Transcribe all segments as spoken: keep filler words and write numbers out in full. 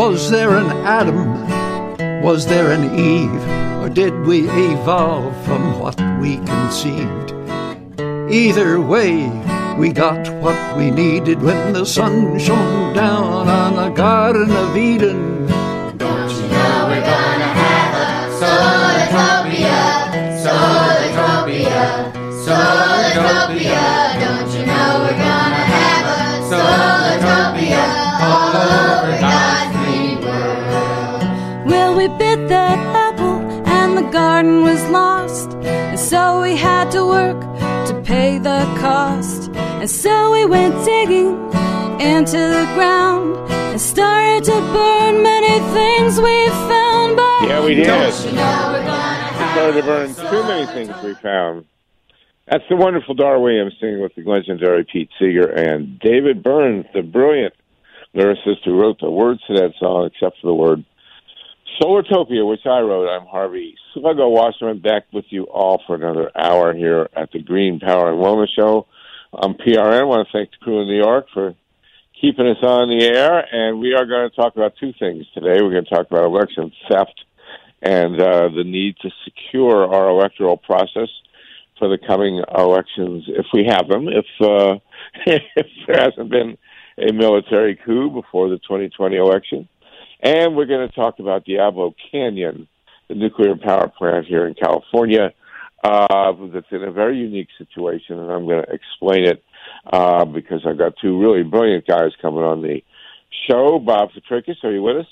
Was there an Adam? Was there an Eve? Or did we evolve from what we conceived? Either way, we got what we needed when the sun shone down on the Garden of Eden. Don't you know we're gonna have a Solartopia, Solartopia, Solartopia. Don't you know we're gonna have a Solartopia all over God's green world? Well, we bit that apple and the garden was lost, and so we had to work to pay the cost. And so we went digging into the ground and started to burn many things we found. But yeah, we did. Don't you know we're gonna We started to burn too many things we found. That's the wonderful Dar Williams singing with the legendary Pete Seeger and David Burns, the brilliant lyricist who wrote the words to that song, except for the word Solartopia, which I wrote. I'm Harvey Sluggo Wasserman, back with you all for another hour here at the Green Power and Wellness Show. I'm P R N. I want to thank the crew in New York for keeping us on the air, and we are going to talk about two things today. We're going to talk about election theft and uh, the need to secure our electoral process for the coming elections, if we have them, if, uh, if there hasn't been a military coup before the twenty twenty election. And we're going to talk about Diablo Canyon, the nuclear power plant here in California, uh, that's in a very unique situation, and I'm going to explain it uh, because I've got two really brilliant guys coming on the show. Bob Fitrakis, are you with us?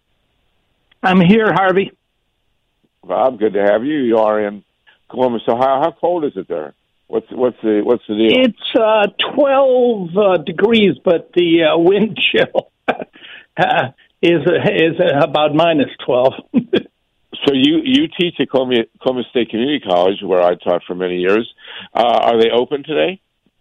I'm here, Harvey. Bob, good to have you. You are in Columbus. So how, how cold is it there? What's what's the what's the deal? It's uh, twelve uh, degrees, but the uh, wind chill uh, is is about minus twelve. So you, you teach at Columbia, Columbus State Community College, where I taught for many years. Uh, are they open today?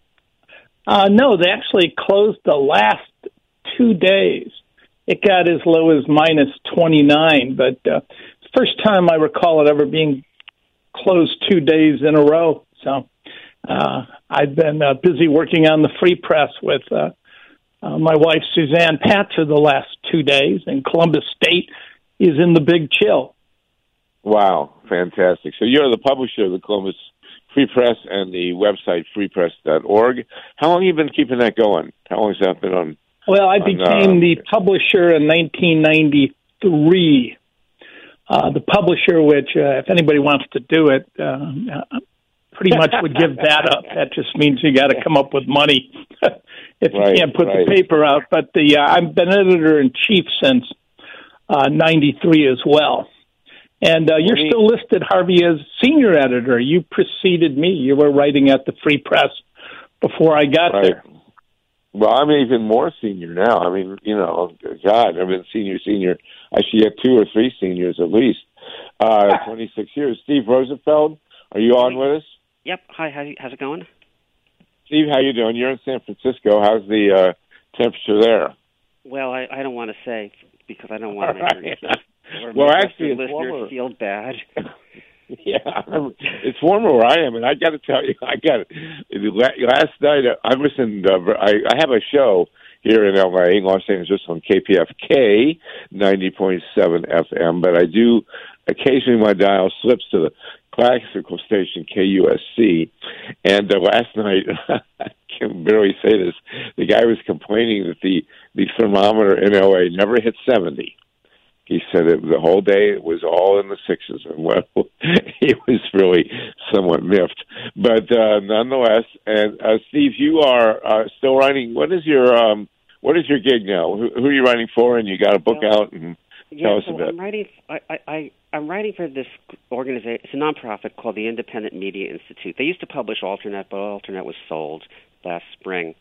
Uh, no, they actually closed the last two days. It got as low as minus twenty-nine, but uh, it's the first time I recall it ever being closed two days in a row. So uh, I've been uh, busy working on the Free Press with uh, uh, my wife, Suzanne Patzer, the last two days, and Columbus State is in the big chill. Wow, fantastic. So you're the publisher of the Columbus Free Press and the website free press dot org. How long have you been keeping that going? How long has that been on? Well, I on, became uh, the publisher in nineteen ninety-three. Uh, the publisher, which, uh, if anybody wants to do it, uh, pretty much would give that up. That just means you got to come up with money if you right, can't put right. the paper out. But the uh, I've been editor-in-chief since uh, ninety-three as well. And uh, you're still listed, Harvey, as senior editor. You preceded me. You were writing at the Free Press before I got right. there. Well, I'm even more senior now. I mean, you know, God, I've been senior, senior. I should get two or three seniors at least. Uh, twenty-six years. Steve Rosenfeld, are you on with us? Yep. Hi, how, how's it going? Steve, how you doing? You're in San Francisco. How's the uh, temperature there? Well, I, I don't want to say because I don't want to make your, your well, actually, it's listeners warmer. feel bad. Yeah, it's warmer where I am, and I got to tell you, I got last night. I listened. Uh, I, I have a show here in L A, Los Angeles, on K P F K ninety point seven F M, but I do occasionally my dial slips to the classical station K U S C, and uh, last night I can barely say this. The guy was complaining that the the thermometer in L A never hit seventy. He said it the whole day it was all in the sixes, and well, he was really somewhat miffed. But uh, nonetheless, and uh, Steve, you are uh, still writing. What is your um, what is your gig now? Who, who are you writing for? And you got a book well, out, and yeah, tell us so a bit. I'm writing. I, I, I I'm writing for this organization. It's a nonprofit called the Independent Media Institute. They used to publish Alternet, but Alternet was sold last spring.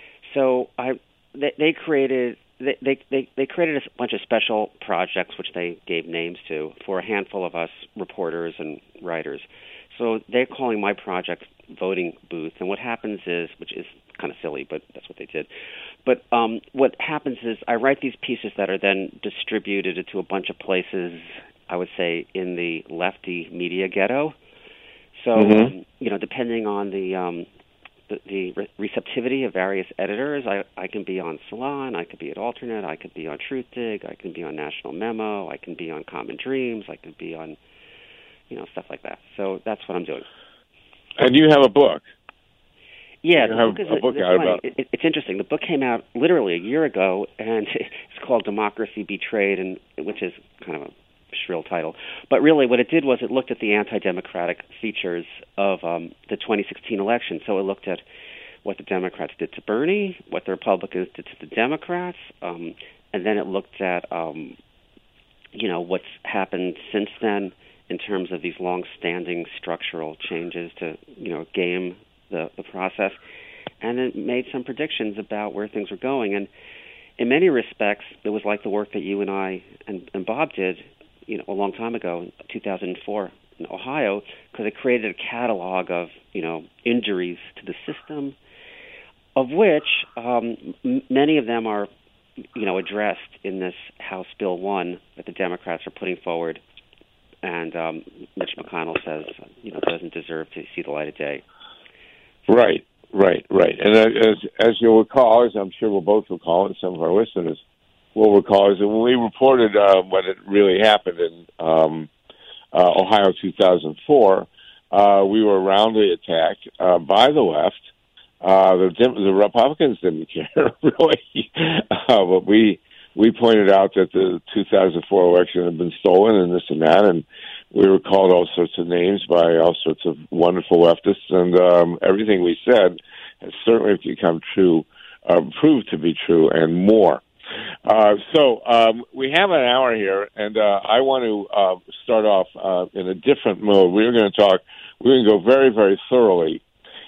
So I they, they created. They, they they they created a bunch of special projects, which they gave names to, for a handful of us reporters and writers. So they're calling my project Voting Booth. And what happens is, which is kind of silly, but that's what they did. But um, what happens is I write these pieces that are then distributed into a bunch of places, I would say, in the lefty media ghetto. So, mm-hmm. um, you know, depending on the... Um, the, the re- receptivity of various editors. I, I can be on Salon, I could be at Alternate, I could be on Truthdig, I can be on National Memo, I can be on Common Dreams, I can be on, you know, stuff like that. So that's what I'm doing. And you have a book. Yeah, you the have book is a book out about. It, it's interesting. The book came out literally a year ago, and it's called Democracy Betrayed, and which is kind of a shrill title. But really what it did was it looked at the anti-democratic features of um, the twenty sixteen election. So it looked at what the Democrats did to Bernie, what the Republicans did to the Democrats, um, and then it looked at, um, you know, what's happened since then in terms of these long-standing structural changes to, you know, game the, the process. And it made some predictions about where things were going. And in many respects, it was like the work that you and I and, and Bob did, you know, a long time ago, in two thousand four in Ohio, because it created a catalog of, you know, injuries to the system, of which um, m- many of them are, you know, addressed in this House Bill one that the Democrats are putting forward, and um, Mitch McConnell says, you know, doesn't deserve to see the light of day. Right, right, right. And as as you'll recall, as I'm sure we'll both recall, and some of our listeners will recall, is that when we reported uh, what had really happened in um, uh, Ohio two thousand four, uh, we were roundly attacked uh, by the left. Uh, the, the Republicans didn't care, really. Uh, but we we pointed out that the two thousand four election had been stolen and this and that, and we were called all sorts of names by all sorts of wonderful leftists, and um, everything we said has certainly become true, uh, proved to be true, and more. Uh, so um, we have an hour here, and uh, I want to uh, start off uh, in a different mode. We're going to talk, we're going to go very, very thoroughly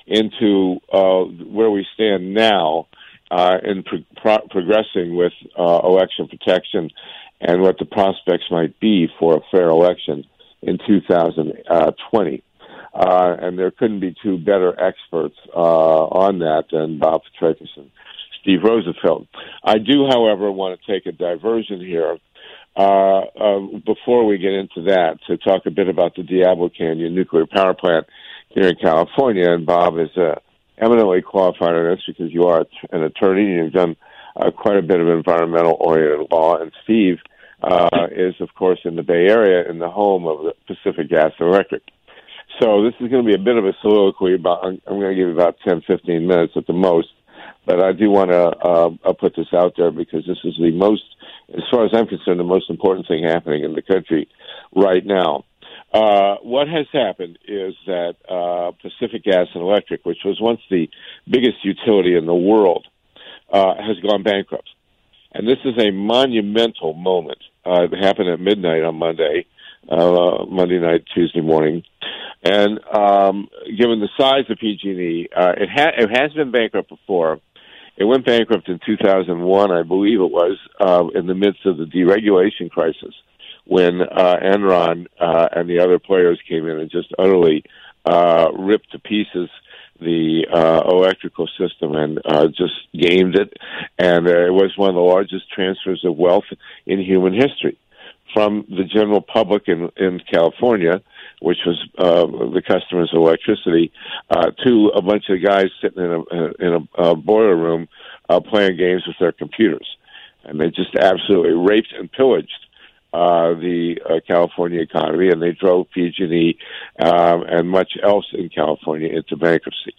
into uh, where we stand now uh, in pro- pro- progressing with uh, election protection and what the prospects might be for a fair election in two thousand twenty. Uh, and there couldn't be two better experts uh, on that than Bob Petrakis and Steve Rosenfeld. I do, however, want to take a diversion here uh, uh, before we get into that to talk a bit about the Diablo Canyon nuclear power plant here in California. And Bob is uh, eminently qualified on this because you are an attorney and you've done uh, quite a bit of environmental-oriented law. And Steve uh, is, of course, in the Bay Area in the home of the Pacific Gas and Electric. So this is going to be a bit of a soliloquy. About, I'm going to give you about ten, fifteen minutes at the most. But I do want to uh, I'll put this out there because this is the most, as far as I'm concerned, the most important thing happening in the country right now. Uh, what has happened is that uh, Pacific Gas and Electric, which was once the biggest utility in the world, uh, has gone bankrupt. And this is a monumental moment. Uh, it happened at midnight on Monday, uh, Monday night, Tuesday morning. And um, given the size of P G and E, uh, it, ha- it has been bankrupt before. It went bankrupt in two thousand one, I believe it was, uh, in the midst of the deregulation crisis, when uh, Enron uh, and the other players came in and just utterly uh, ripped to pieces the uh, electrical system and uh, just gamed it. And uh, it was one of the largest transfers of wealth in human history from the general public in, in California, which was uh, the customers' electricity, uh, to a bunch of guys sitting in a, in a, a boiler room uh, playing games with their computers. And they just absolutely raped and pillaged uh, the uh, California economy, and they drove P G and E um, and much else in California into bankruptcy.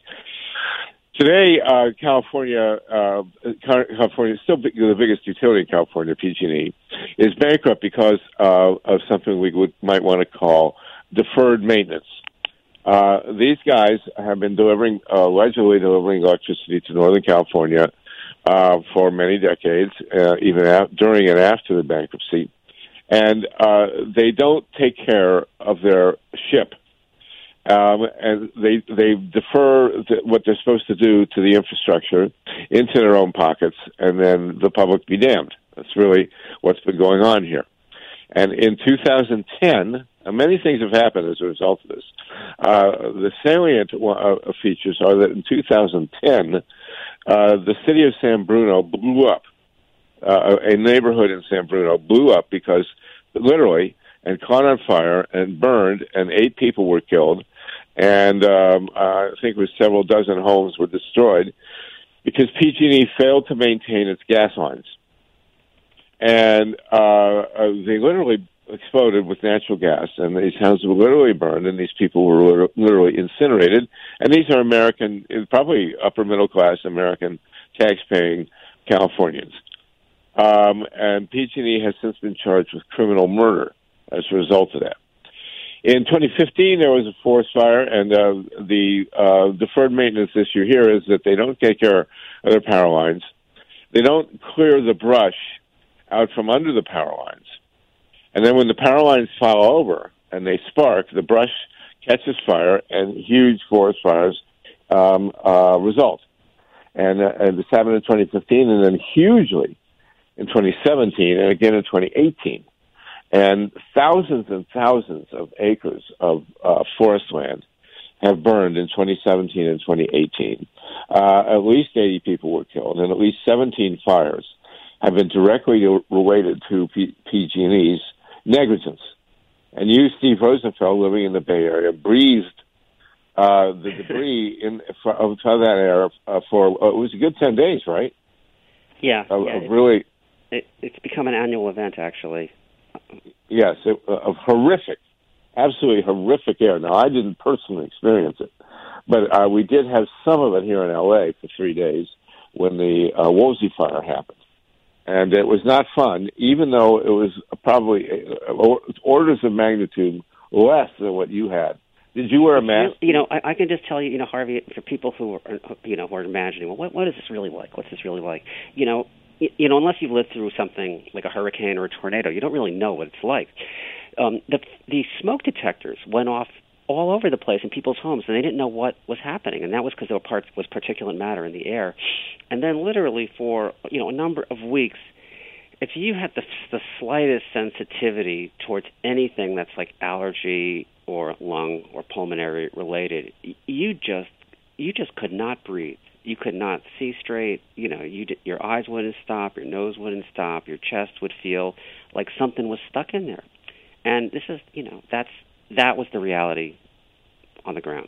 Today, uh, California, uh, California is still big, the biggest utility in California, P G and E, is bankrupt because uh, of something we would, might want to call deferred maintenance. Uh, these guys have been delivering, uh, allegedly delivering electricity to Northern California uh, for many decades, uh, even af- during and after the bankruptcy. And uh, they don't take care of their ship. Um, and they they defer the, what they're supposed to do to the infrastructure into their own pockets, and then the public be damned. That's really what's been going on here. And in two thousand ten, uh, many things have happened as a result of this. Uh, the salient uh, features are that in two thousand ten, uh, the city of San Bruno blew up. Uh, a neighborhood in San Bruno blew up because, literally, and caught on fire and burned, and eight people were killed. and um, uh, I think it was several dozen homes were destroyed because P G and E failed to maintain its gas lines. And uh, uh, they literally exploded with natural gas, and these houses were literally burned, and these people were literally incinerated. And these are American, probably upper-middle-class American tax-paying Californians. Um, and P G and E has since been charged with criminal murder as a result of that. In twenty fifteen, there was a forest fire, and uh, the uh, deferred maintenance issue here is that they don't take care of their power lines. They don't clear the brush out from under the power lines. And then when the power lines fall over and they spark, the brush catches fire and huge forest fires um, uh, result. And, uh, and this happened in twenty fifteen and then hugely in twenty seventeen and again in twenty eighteen. And thousands and thousands of acres of uh, forest land have burned in twenty seventeen and twenty eighteen. Uh, at least eighty people were killed, and at least seventeen fires have been directly related to P- PG&E's negligence. And you, Steve Rosenfeld, living in the Bay Area, breathed uh, the debris in of that area uh, for uh, it was a good ten days, right? Yeah, uh, yeah uh, really. It, it's become an annual event, actually. Yes, it, uh, of horrific, absolutely horrific air. Now, I didn't personally experience it, but uh, we did have some of it here in L A for three days when the uh, Woolsey fire happened. And it was not fun, even though it was probably orders of magnitude less than what you had. Did you wear a mask? You know, I, I can just tell you, you know, Harvey, for people who are, you know, who are imagining, well, what, what is this really like? What's this really like? You know, you, you know, unless you've lived through something like a hurricane or a tornado, you don't really know what it's like. Um, the the smoke detectors went off all over the place in people's homes, and they didn't know what was happening, and that was because there were parts, was particulate matter in the air. And then literally for, you know, a number of weeks, if you had the, the slightest sensitivity towards anything that's like allergy or lung or pulmonary related, you just you just could not breathe. You could not see straight. You know, you your eyes wouldn't stop, your nose wouldn't stop, your chest would feel like something was stuck in there. And this is, you know, that's that was the reality on the ground.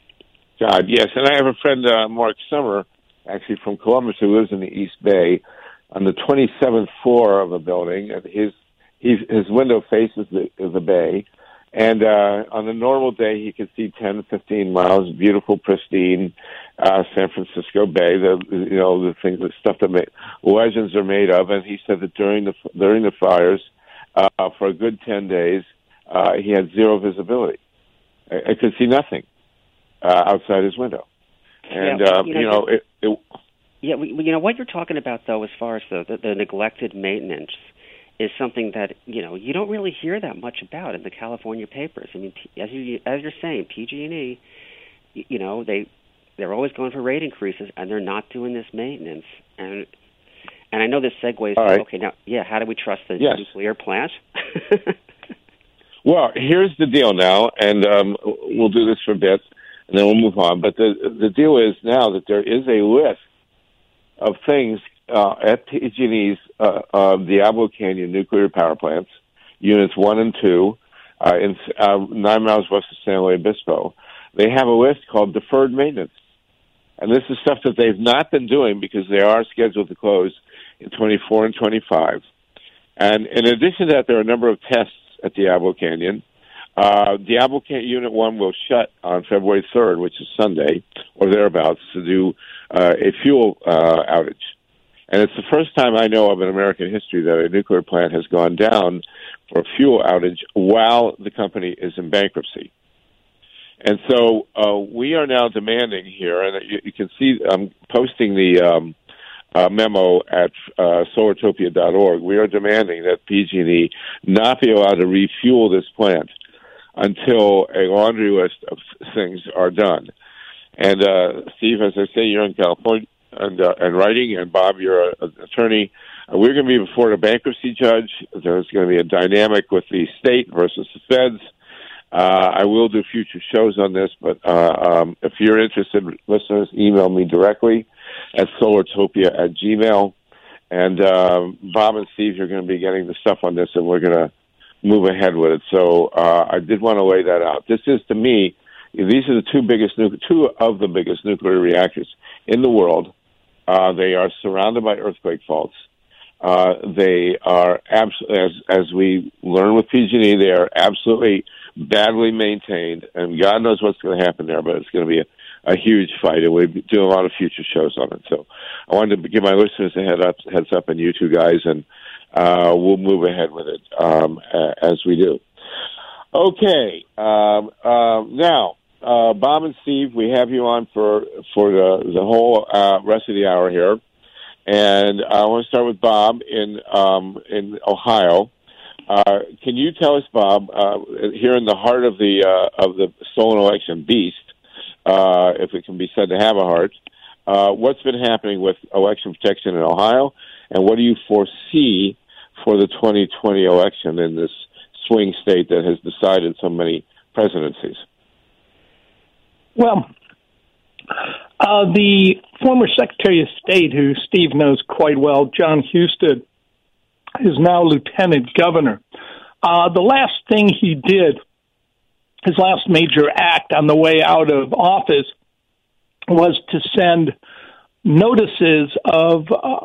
God, yes. And I have a friend, uh, Mark Summer, actually from Columbus, who lives in the East Bay, on the twenty-seventh floor of a building. And his his, his window faces the, the bay. And uh, on a normal day, he could see ten, fifteen miles, beautiful, pristine uh, San Francisco Bay. The you know the things, the stuff that made, legends are made of. And he said that during the during the fires, uh, for a good ten days, uh, he had zero visibility. I, I could see nothing uh, outside his window. And yeah, uh, you know, you know it. it yeah, we, you know what you're talking about, though, as far as the, the, the neglected maintenance, is something that, you know, you don't really hear that much about in the California papers. I mean, as you as you're saying, P G and E, you know, they they're always going for rate increases, and they're not doing this maintenance. And and I know this segues. All right. Okay, now, yeah, how do we trust the yes. nuclear plant? Well, here's the deal now, and um, we'll do this for a bit, and then we'll move on. But the the deal is now that there is a list of things uh, at P G and E's uh, uh, Diablo Canyon nuclear power plants, units one and two, uh, in uh, nine miles west of San Luis Obispo. They have a list called deferred maintenance, and this is stuff that they've not been doing because they are scheduled to close in twenty-four and twenty-five. And in addition to that, there are a number of tests at Diablo Canyon. Uh, Diablo Canyon Unit one will shut on February third, which is Sunday, or thereabouts, to do uh, a fuel uh, outage. And it's the first time I know of in American history that a nuclear plant has gone down for a fuel outage while the company is in bankruptcy. And so uh, we are now demanding here, and you, you can see I'm posting the um, uh, memo at uh, solartopia dot org. We are demanding that P G and E not be allowed to refuel this plant until a laundry list of things are done. And, uh, Steve, as I say, you're in California and, uh, and writing, and Bob, you're an attorney. Uh, we're going to be before the bankruptcy judge. There's going to be a dynamic with the state versus the feds. Uh, I will do future shows on this, but uh, um, if you're interested, listeners, email me directly at solartopia at gmail. And uh, Bob and Steve, you're going to be getting the stuff on this, and we're going to move ahead with it. So uh, I did want to lay that out. This is, to me, these are the two biggest, nu- two of the biggest nuclear reactors in the world. Uh, they are surrounded by earthquake faults. Uh, they are, abs- as as we learn with P G and E, they are absolutely badly maintained, and God knows what's going to happen there, but it's going to be a, a huge fight, and we'll be doing a lot of future shows on it. So I wanted to give my listeners a head up, heads up, and you two guys, and uh, we'll move ahead with it um, as we do. Okay, um, uh, now, uh, Bob and Steve, we have you on for for the, the whole uh, rest of the hour here. And I want to start with Bob in um, in Ohio. Uh, can you tell us, Bob, uh, here in the heart of the uh, of the stolen election beast, uh, if it can be said to have a heart, uh, what's been happening with election protection in Ohio, and what do you foresee for the twenty twenty election in this swing state that has decided so many presidencies? Well, uh, the former Secretary of State, who Steve knows quite well, John Husted, is now Lieutenant Governor. Uh, the last thing he did, his last major act on the way out of office, was to send notices of uh,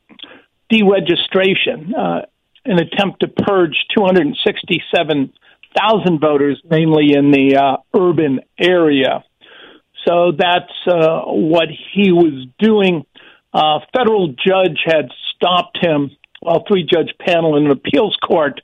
deregistration, uh, an attempt to purge two hundred sixty-seven thousand voters, mainly in the uh, urban area. So that's uh, what he was doing. A federal judge had stopped him, a three-judge panel in an appeals court,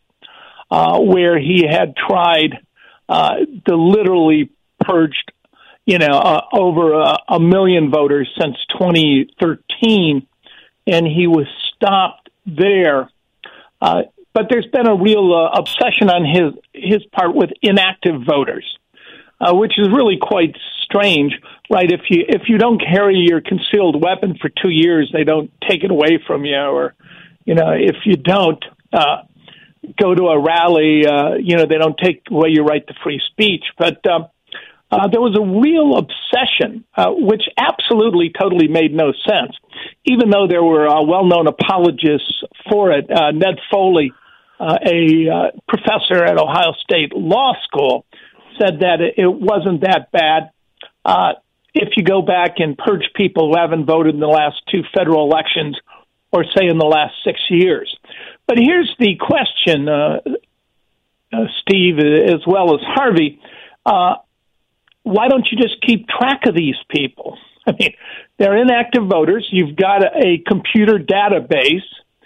uh, where he had tried uh, to literally purged, you know, uh, over a, a million voters since twenty thirteen, and he was stopped there. Uh, but there's been a real uh, obsession on his his part with inactive voters, uh, which is really quite strange, right? If you if you don't carry your concealed weapon for two years, they don't take it away from you, or you know, if you don't uh, go to a rally, uh, you know, they don't take away your right to free speech. But uh, uh, there was a real obsession, uh, which absolutely, totally made no sense, even though there were uh, well-known apologists for it. Uh, Ned Foley, uh, a uh, professor at Ohio State Law School, said that it wasn't that bad. Uh, if you go back and purge people who haven't voted in the last two federal elections, or say in the last six years. But here's the question, uh, uh, Steve, as well as Harvey. Uh, why don't you just keep track of these people? I mean, they're inactive voters. You've got a, a computer database,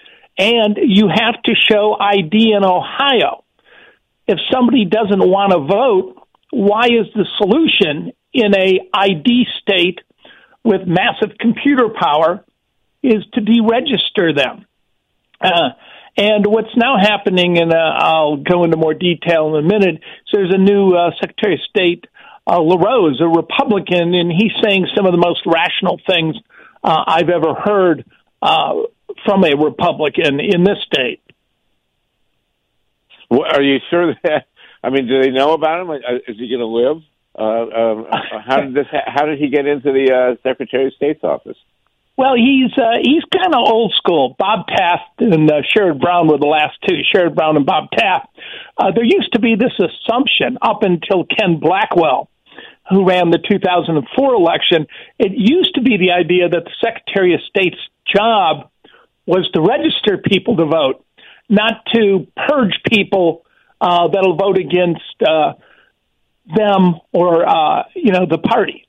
and you have to show I D in Ohio. If somebody doesn't want to vote, why is the solution in a I D state with massive computer power is to deregister them? Uh, and what's now happening, and uh, I'll go into more detail in a minute, so there's a new uh, Secretary of State, uh, LaRose, a Republican, and he's saying some of the most rational things uh, I've ever heard uh, from a Republican in this state. Well, are you sure that, I mean, do they know about him? Is he going to live? Uh, um, how did this? How did he get into the uh, Secretary of State's office? Well, he's uh, he's kind of old school. Bob Taft and uh, Sherrod Brown were the last two. Sherrod Brown and Bob Taft. Uh, there used to be this assumption up until Ken Blackwell, who ran the two thousand four election. It used to be the idea that the Secretary of State's job was to register people to vote, not to purge people uh, that'll vote against uh, them or uh, you know the party.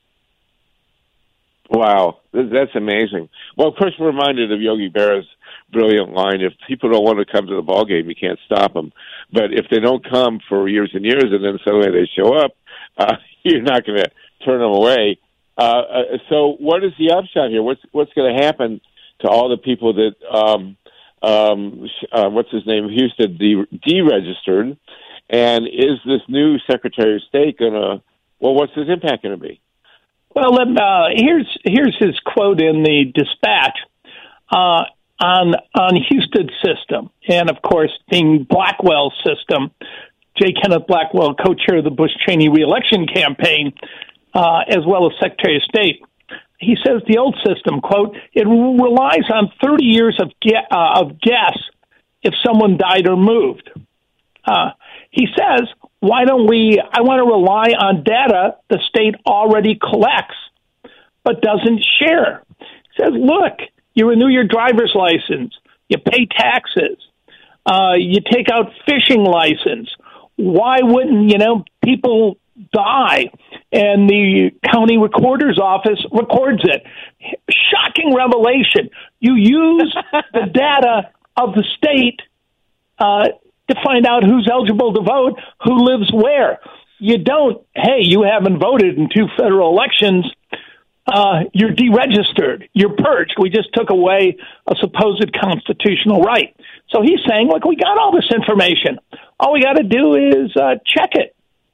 Wow, that's amazing. Well, of course, we're reminded of Yogi Berra's brilliant line, if people don't want to come to the ball game, you can't stop them. But if they don't come for years and years and then suddenly they show up, uh, you're not going to turn them away. Uh, uh, so what is the upshot here? What's what's going to happen to all the people that, um, um, uh, what's his name, Husted, de- deregistered? And is this new Secretary of State going to, well, what's his impact going to be? Well, uh, here's here's his quote in the Dispatch uh, on on Husted's system, and of course, being Blackwell's system. J. Kenneth Blackwell, co-chair of the Bush-Cheney reelection campaign, uh, as well as Secretary of State. He says the old system, quote, it relies on thirty years of ge- uh, of guess if someone died or moved. Uh, he says why don't we, I want to rely on data the state already collects but doesn't share. It says, look, you renew your driver's license, you pay taxes, uh, you take out fishing license. Why wouldn't, you know, people die and the county recorder's office records it? Shocking revelation. You use the data of the state uh, to find out who's eligible to vote, who lives where. You don't, hey, you haven't voted in two federal elections. Uh, you're deregistered. You're purged. We just took away a supposed constitutional right. So he's saying, look, we got all this information. All we got to do is uh, check it.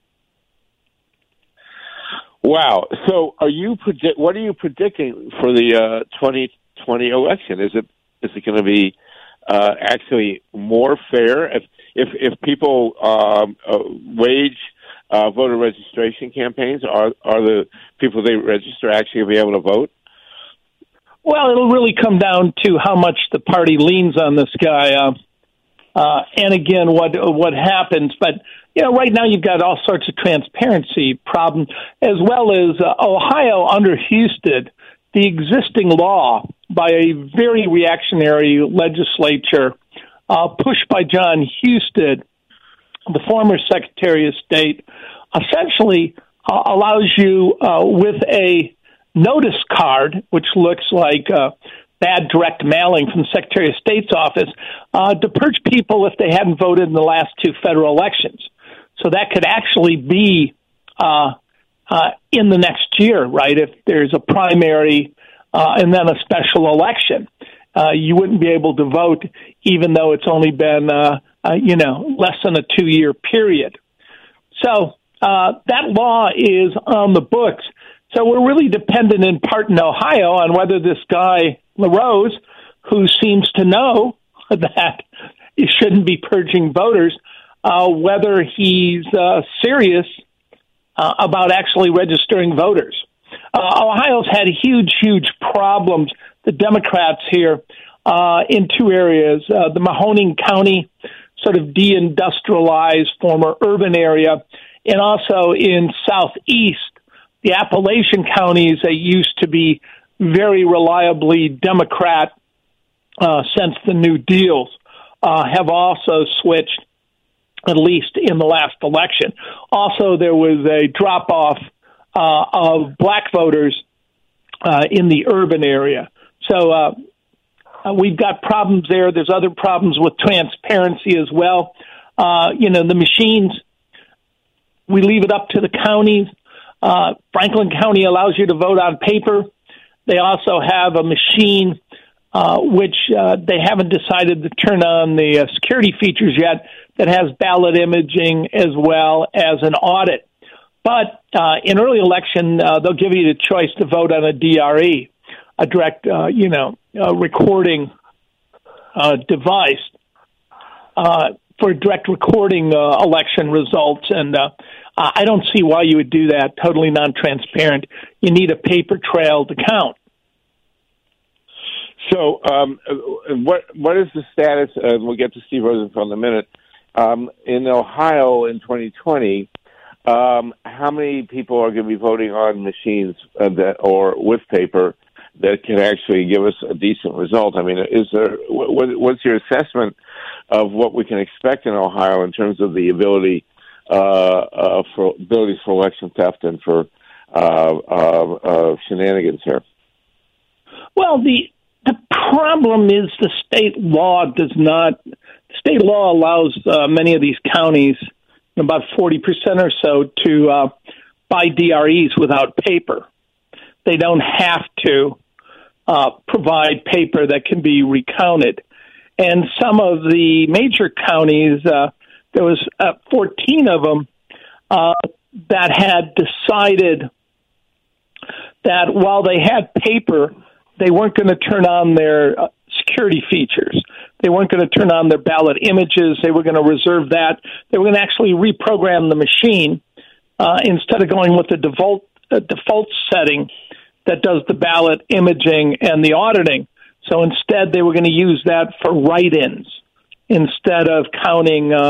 Wow. So are you predict? What are you predicting for the uh, twenty twenty election? Is it is it going to be uh, actually more fair if if, if people um, uh, wage uh, voter registration campaigns? Are are the people they register actually going to be able to vote? Well, it'll really come down to how much the party leans on this guy, uh, uh, and again, what what happens. But you know, right now you've got all sorts of transparency problems, as well as uh, Ohio under Husted, the existing law by a very reactionary legislature, uh, pushed by John Husted, the former Secretary of State, essentially uh, allows you uh, with a notice card, which looks like uh, bad direct mailing from the Secretary of State's office, uh, to purge people if they hadn't voted in the last two federal elections. So that could actually be uh, uh, in the next year, right? If there's a primary uh, and then a special election, uh, you wouldn't be able to vote, even though it's only been, uh, uh, you know, less than a two-year period. So uh, that law is on the books. So we're really dependent in part in Ohio on whether this guy, LaRose, who seems to know that he shouldn't be purging voters, Uh, whether he's uh, serious uh, about actually registering voters. Uh, Ohio's had huge, huge problems, the Democrats here, uh, in two areas. Uh, the Mahoning County sort of deindustrialized former urban area, and also in southeast, the Appalachian counties that used to be very reliably Democrat uh, since the New Deals uh, have also switched, at least in the last election. Also, there was a drop-off uh, of black voters uh, in the urban area. So uh, uh, we've got problems there. There's other problems with transparency as well. Uh, you know, the machines, we leave it up to the counties. Uh, Franklin County allows you to vote on paper. They also have a machine uh, which uh, they haven't decided to turn on the uh, security features yet, that has ballot imaging as well as an audit. But uh, in early election, uh, they'll give you the choice to vote on a D R E, a direct, uh, you know, uh, recording uh, device uh, for direct recording uh, election results. And uh, I don't see why you would do that, totally non-transparent. You need a paper trail to count. So um, what what is the status, uh, we'll get to Steve Rosenfeld in a minute, Um, in Ohio in twenty twenty, um, how many people are going to be voting on machines uh, that, or with paper that can actually give us a decent result? I mean, is there what, what's your assessment of what we can expect in Ohio in terms of the ability uh, uh, for abilities for election theft and for uh, uh, uh, shenanigans here? Well, the the problem is the state law does not. State law allows uh, many of these counties, about forty percent or so, to uh, buy D R Es without paper. They don't have to uh, provide paper that can be recounted. And some of the major counties, uh, there was uh, fourteen of them, uh, that had decided that while they had paper, they weren't going to turn on their uh, security features. They weren't going to turn on their ballot images. They were going to reserve that. They were going to actually reprogram the machine uh, instead of going with the default, uh, default setting that does the ballot imaging and the auditing. So instead, they were going to use that for write-ins instead of counting uh,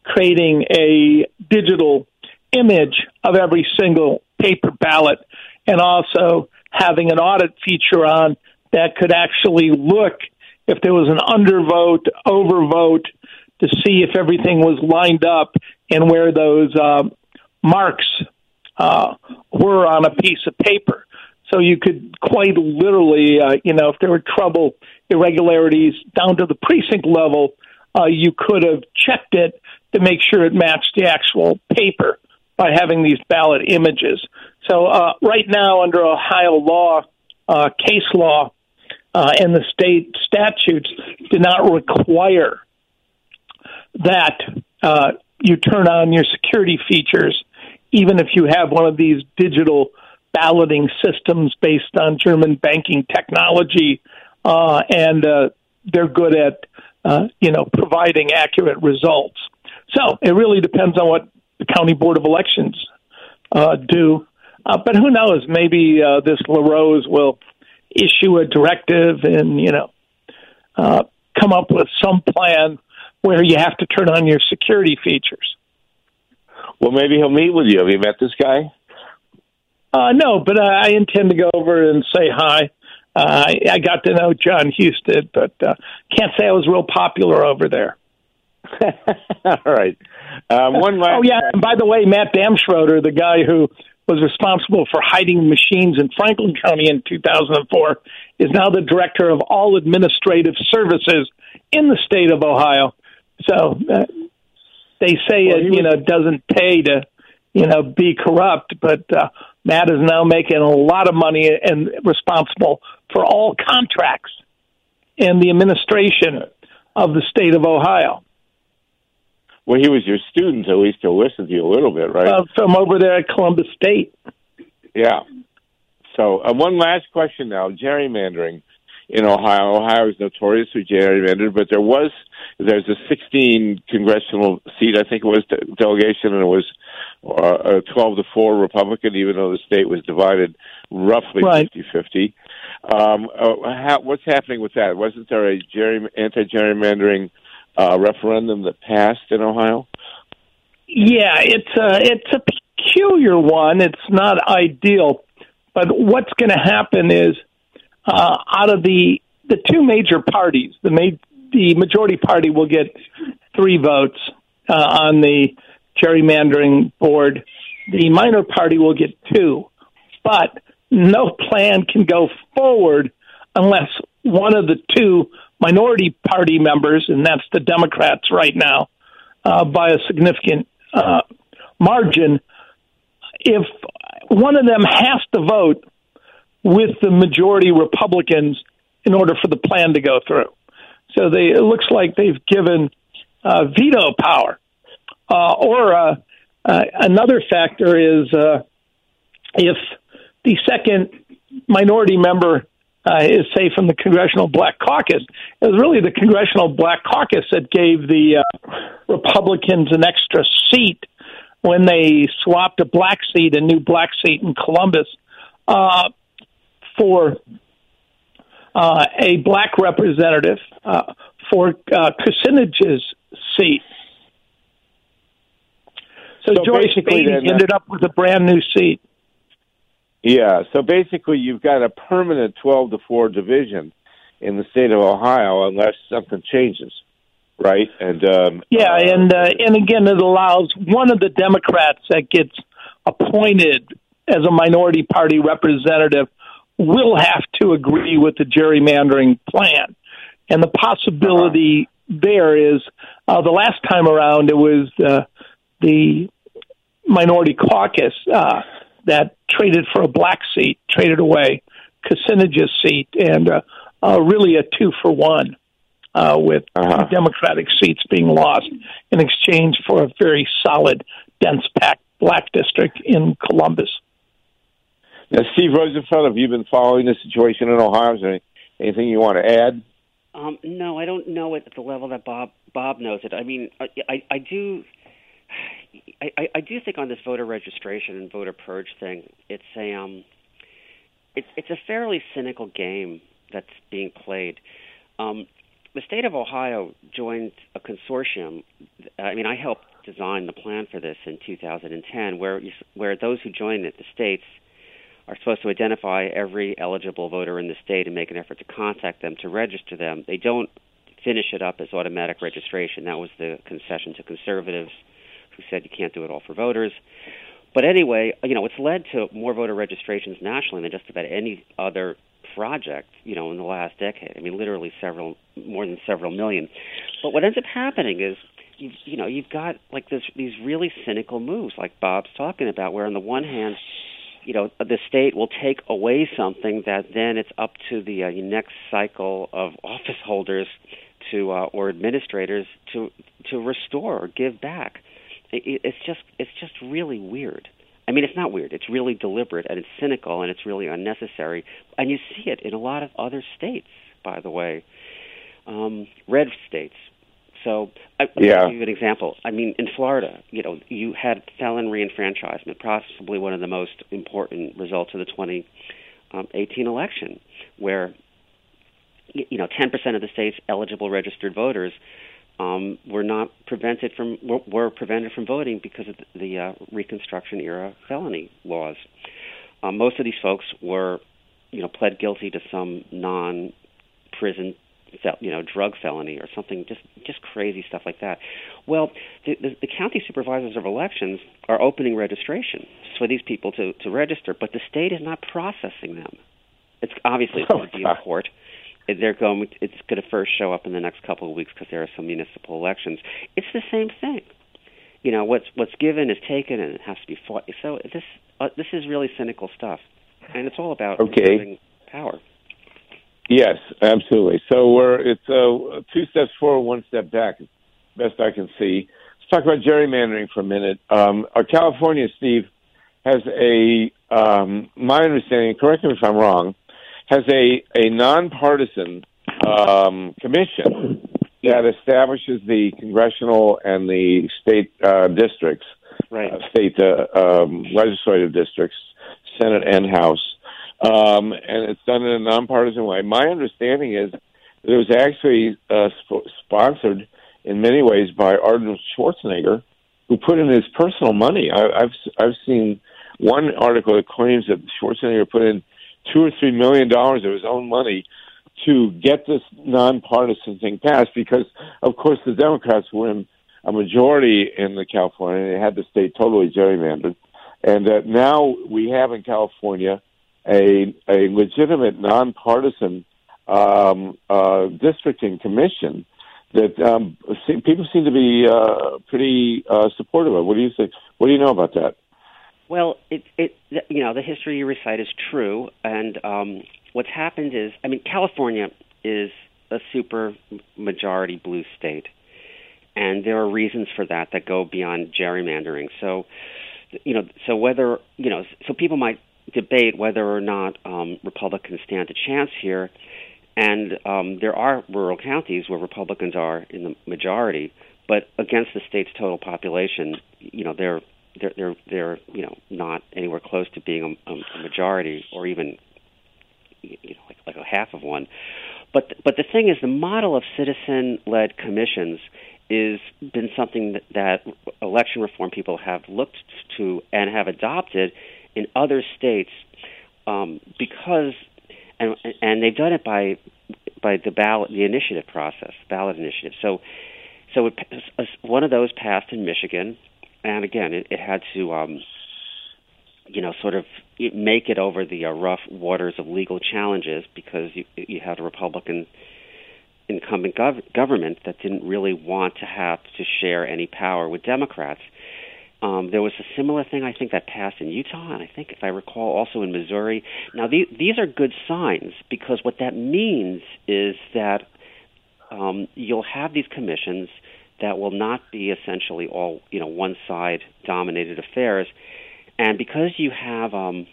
creating a digital image of every single paper ballot, and also having an audit feature on that could actually look if there was an undervote, overvote, to see if everything was lined up and where those uh, marks uh, were on a piece of paper. So you could quite literally, uh, you know, if there were trouble, irregularities down to the precinct level, uh, you could have checked it to make sure it matched the actual paper by having these ballot images. So uh, right now, under Ohio law, uh, case law, uh, and the state statutes do not require that uh, you turn on your security features, even if you have one of these digital balloting systems based on German banking technology, uh, and uh, they're good at, uh, you know, providing accurate results. So it really depends on what the County Board of Elections uh, do. Uh, but who knows? Maybe uh, this LaRose will issue a directive and, you know, uh, come up with some plan where you have to turn on your security features. Well, maybe he'll meet with you. Have you met this guy? Uh, no, but uh, I intend to go over and say hi. Uh, I, I got to know John Husted, but uh, can't say I was real popular over there. All right. Um, one last oh, yeah, and by the way, Matt Damschroeder, the guy who was responsible for hiding machines in Franklin County in two thousand four, is now the director of all administrative services in the state of Ohio. So uh, they say well, it, you was- know, doesn't pay to, you know, be corrupt, but uh, Matt is now making a lot of money and responsible for all contracts and the administration of the state of Ohio. Well, he was your student, at least he'll listen to you a little bit, right? Uh, from over there at Columbus State. Yeah. So uh, one last question now. Gerrymandering in Ohio. Ohio is notorious for gerrymandering, but there was, there's a sixteen congressional seat, I think it was, de- delegation, and it was uh, a twelve to four Republican, even though the state was divided roughly right. fifty-fifty. Um, uh, how, what's happening with that? Wasn't there a gerry, anti-gerrymandering uh, referendum that passed in Ohio? Yeah, it's a, it's a peculiar one. It's not ideal. But what's going to happen is, uh, out of the the two major parties, the ma- the majority party will get three votes uh, on the gerrymandering board. The minor party will get two. But no plan can go forward unless one of the two minority party members, and that's the Democrats right now, uh, by a significant uh, margin, if one of them has to vote with the majority Republicans in order for the plan to go through. So they, it looks like they've given uh, veto power. Uh, or uh, uh, another factor is uh, if the second minority member uh, is, say, from the Congressional Black Caucus, it was really the Congressional Black Caucus that gave the uh, Republicans an extra seat when they swapped a black seat, a new black seat in Columbus, uh, for uh, a black representative uh, for uh, Kucinich's seat. So, so Joyce Beatty then, uh, ended up with a brand new seat. Yeah, so basically you've got a permanent twelve to four division in the state of Ohio unless something changes, right? And um, Yeah, uh, and uh, and again, it allows one of the Democrats that gets appointed as a minority party representative will have to agree with the gerrymandering plan. And the possibility uh-huh. there is, uh, the last time around, it was uh, the minority caucus uh, that traded for a black seat, traded away Kucinich's seat, and uh, uh, really a two for one uh, with uh-huh. Democratic seats being lost in exchange for a very solid, dense-packed black district in Columbus. Now, Steve Rosenfeld, have you been following the situation in Ohio? Is there anything you want to add? Um, no, I don't know it at the level that Bob Bob knows it. I mean, I, I, I do, I, I do think on this voter registration and voter purge thing, it's a, um, it's it's a fairly cynical game that's being played. Um, the state of Ohio joined a consortium. I mean, I helped design the plan for this in two thousand ten, where you, where those who join it, the states, are supposed to identify every eligible voter in the state and make an effort to contact them to register them. They don't finish it up as automatic registration. That was the concession to conservatives who said you can't do it all for voters. But anyway, you know, it's led to more voter registrations nationally than just about any other project, you know, in the last decade. I mean, literally several, more than several million. But what ends up happening is, you, you know, you've got like this, these really cynical moves like Bob's talking about, where on the one hand, you know, the state will take away something that then it's up to the uh, next cycle of office holders to uh, or administrators to to restore or give back. It, it's just it's just really weird. I mean, it's not weird. It's really deliberate, and it's cynical, and it's really unnecessary. And you see it in a lot of other states, by the way, um, red states. So I, yeah. I'll give you an example. I mean, in Florida, you know, you had felon reenfranchisement, possibly one of the most important results of the twenty eighteen election, where, you know, ten percent of the state's eligible registered voters um, were not prevented from were, were prevented from voting because of the uh, Reconstruction era felony laws. Um, most of these folks were, you know, pled guilty to some non-prison, you know, drug felony or something, just just crazy stuff like that. Well, the, the, the county supervisors of elections are opening registration for these people to, to register, but the state is not processing them. It's obviously it's going to be in court. They're going. It's going to first show up in the next couple of weeks because there are some municipal elections. It's the same thing. You know, what's what's given is taken, and it has to be fought. So this uh, this is really cynical stuff, and it's all about okay. power. Yes, absolutely. So we're it's uh, two steps forward, one step back, best I can see. Let's talk about gerrymandering for a minute. Um, our California, Steve, has a, um, my understanding, correct me if I'm wrong, has a, a nonpartisan um, commission that establishes the congressional and the state uh, districts, right. uh, state uh, um, legislative districts, Senate and House. Um, and it's done in a nonpartisan way. My understanding is that it was actually uh, sp- sponsored in many ways by Arnold Schwarzenegger, who put in his personal money. I, I've I've seen one article that claims that Schwarzenegger put in two or three million dollars of his own money to get this nonpartisan thing passed. Because, of course, the Democrats were in a majority in the California. They had the state totally gerrymandered, and uh, now we have in California a a legitimate nonpartisan um, uh, districting commission that um, see, people seem to be uh, pretty uh, supportive of. What do you think? What do you know about that? Well, it it you know the history you recite is true, and um, what's happened is, I mean, California is a super majority blue state, and there are reasons for that that go beyond gerrymandering. So, you know, so whether you know, so people might debate whether or not um, Republicans stand a chance here, and um, there are rural counties where Republicans are in the majority, but against the state's total population, you know, they're they're they're, they're you know not anywhere close to being a, a majority or even you know like, like a half of one. But but the thing is, the model of citizen-led commissions is been something that, that election reform people have looked to and have adopted in other states, um, because, and and they've done it by by the ballot, the initiative process, ballot initiative. So, so it, one of those passed in Michigan, and again, it, it had to, um, you know, sort of make it over the uh, rough waters of legal challenges because you you had a Republican incumbent gov- government that didn't really want to have to share any power with Democrats. Um, there was a similar thing, I think, that passed in Utah, and I think, if I recall, also in Missouri. Now, the, these are good signs because what that means is that um, you'll have these commissions that will not be essentially all, you know, one-side-dominated affairs. And because you have, um,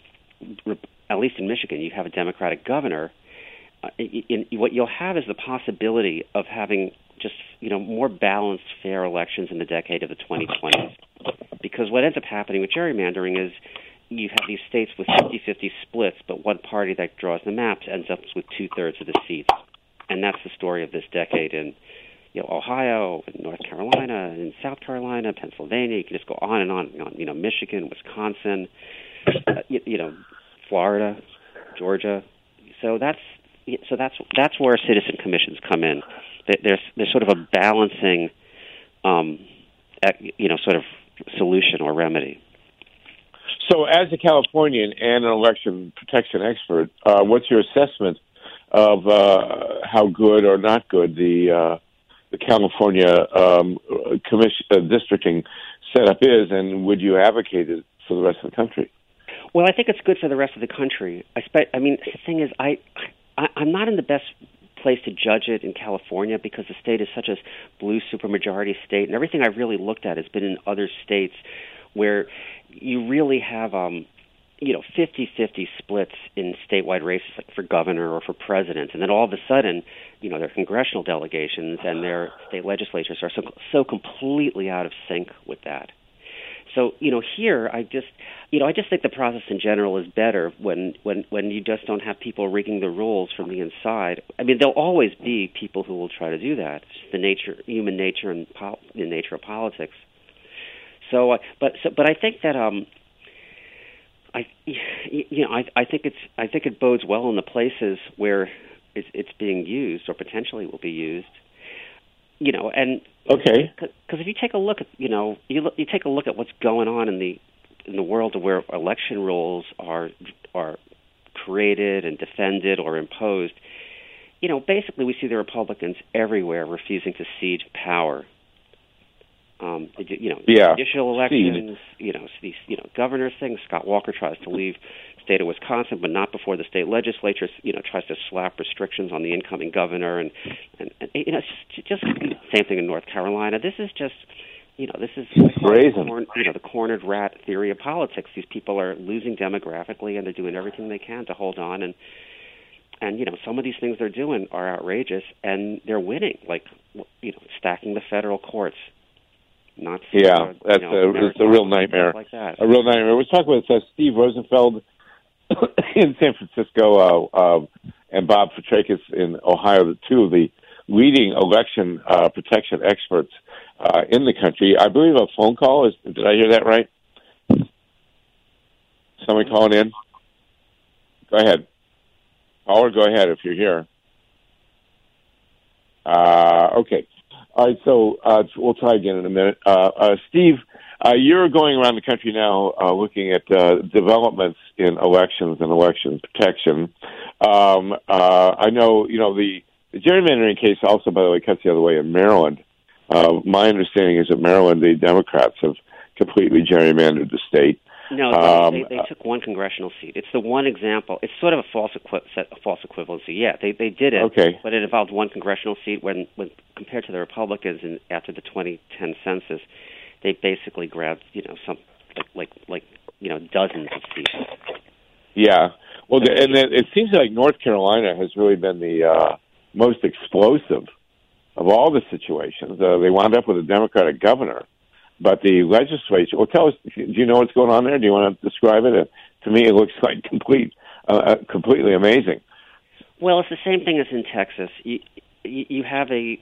at least in Michigan, you have a Democratic governor, uh, in, in, what you'll have is the possibility of having just, you know, more balanced, fair elections in the decade of the twenty twenties. Because what ends up happening with gerrymandering is you have these states with fifty-fifty splits, but one party that draws the maps ends up with two-thirds of the seats. and that's the story of this decade in you know, Ohio, and North Carolina, and South Carolina, Pennsylvania. You can just go on and on and on. You know, Michigan, Wisconsin, uh, you, you know, Florida, Georgia. So that's so that's that's where citizen commissions come in. There's there's sort of a balancing, um, you know, sort of solution or remedy. So, as a Californian and an election protection expert, uh, what's your assessment of uh, how good or not good the uh, the California um, commission uh, districting setup is, and would you advocate it for the rest of the country? Well, I think it's good for the rest of the country. I, spe- I mean, the thing is, I, I I'm not in the best place to judge it in California because the state is such a blue supermajority state, and everything I've really looked at has been in other states where you really have, um, you know, fifty-fifty splits in statewide races, like for governor or for president, and then all of a sudden, you know, their congressional delegations and their state legislatures are so so completely out of sync with that. So, you know, here I just, you know, I just think the process in general is better when, when, when you just don't have people rigging the rules from the inside. I mean, there'll always be people who will try to do that. It's just the nature, human nature, and pol- the nature of politics. So, uh, but so, but I think that um, I, you know, I, I think it's, I think it bodes well in the places where it's, it's being used or potentially will be used. You know, and okay, because if you take a look at, you know, you look, you take a look at what's going on in the in the world where election rules are are created and defended or imposed, you know, basically we see the Republicans everywhere refusing to cede power. Um, you know, yeah. judicial elections, Seed. you know, these, you know, governor things. Scott Walker tries to leave the state of Wisconsin, but not before the state legislature, you know, tries to slap restrictions on the incoming governor, and, and, and you know, it's just, just same thing in North Carolina. This is just, you know, this is brazen. Corn, you know, the cornered rat theory of politics. These people are losing demographically, and they're doing everything they can to hold on, and and you know, some of these things they're doing are outrageous, and they're winning, like, you know, stacking the federal courts. Not yeah, uh, that's you know, a, it's a real nightmare. Like that. A real nightmare. We're talking with uh, Steve Rosenfeld in San Francisco uh, uh, and Bob Fitrakis in Ohio, the two of the leading election uh, protection experts uh, in the country. I believe a phone call is. Did I hear that right? Somebody calling in. Go ahead, caller. Go ahead if you're here. Uh, okay. All right, so uh, we'll try again in a minute. Uh, uh, Steve, uh, you're going around the country now uh, looking at uh, developments in elections and election protection. Um, uh, I know, you know, the, the gerrymandering case also, by the way, cuts the other way in Maryland. Uh, my understanding is that Maryland, the Democrats have completely gerrymandered the state. No, um, they, they, they took one congressional seat. It's the one example. It's sort of a false equi- a false equivalency. Yeah, they they did it, okay. but it involved one congressional seat. When, when compared to the Republicans in, after the twenty ten census, they basically grabbed, you know, some like like, like you know dozens of seats. Yeah, well, the, and it, it seems like North Carolina has really been the uh, most explosive of all the situations. Uh, they wound up with a Democratic governor. But the legislature, well, tell us, do you know what's going on there? Do you want to describe it? Uh, to me, it looks like complete, uh, completely amazing. Well, it's the same thing as in Texas. You, you, you have a,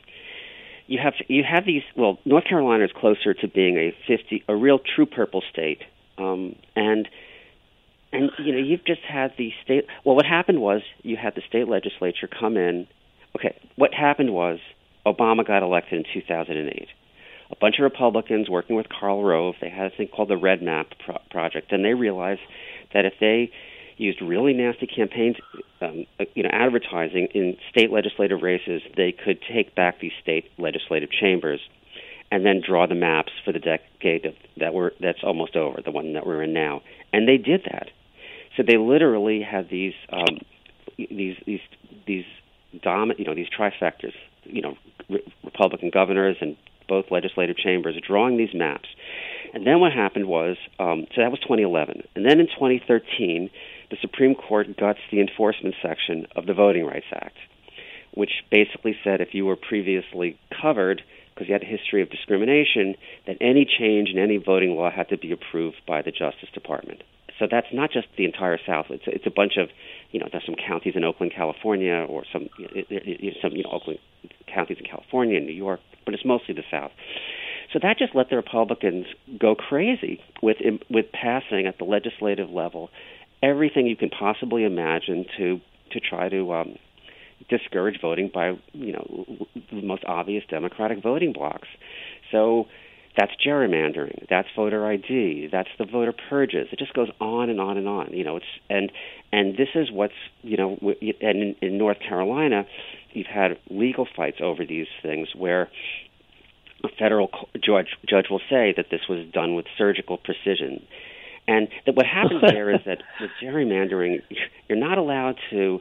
you have you have these. Well, North Carolina is closer to being a fifty, a real true purple state, um, and and you know you've just had the state. Well, what happened was you had the state legislature come in. Okay, what happened was Obama got elected in two thousand eight. A bunch of Republicans working with Karl Rove, they had a thing called the Red Map Pro- Project, and they realized that if they used really nasty campaigns, um, you know, advertising in state legislative races, they could take back these state legislative chambers and then draw the maps for the decade of, that we're that's almost over, the one that we're in now. And they did that. So they literally had these um, these these these dom- you know these trifectas, you know, re- Republican governors and both legislative chambers drawing these maps. And then what happened was, um, so that was twenty eleven. And then in twenty thirteen, the Supreme Court guts the enforcement section of the Voting Rights Act, which basically said if you were previously covered because you had a history of discrimination, that any change in any voting law had to be approved by the Justice Department. So that's not just the entire South. It's it's a bunch of, you know, there's some counties in Oakland, California, or some it, it, some you know Oakland counties in California and New York, but it's mostly the South. So that just let the Republicans go crazy with with passing at the legislative level everything you can possibly imagine to to try to um, discourage voting by, you know, the most obvious Democratic voting blocs. So that's gerrymandering, that's voter I D, that's the voter purges. It just goes on and on and on. You know, it's and and this is what's, you know, and in, in North Carolina, you've had legal fights over these things where a federal judge judge will say that this was done with surgical precision. And that what happens there is that with gerrymandering, you're not allowed to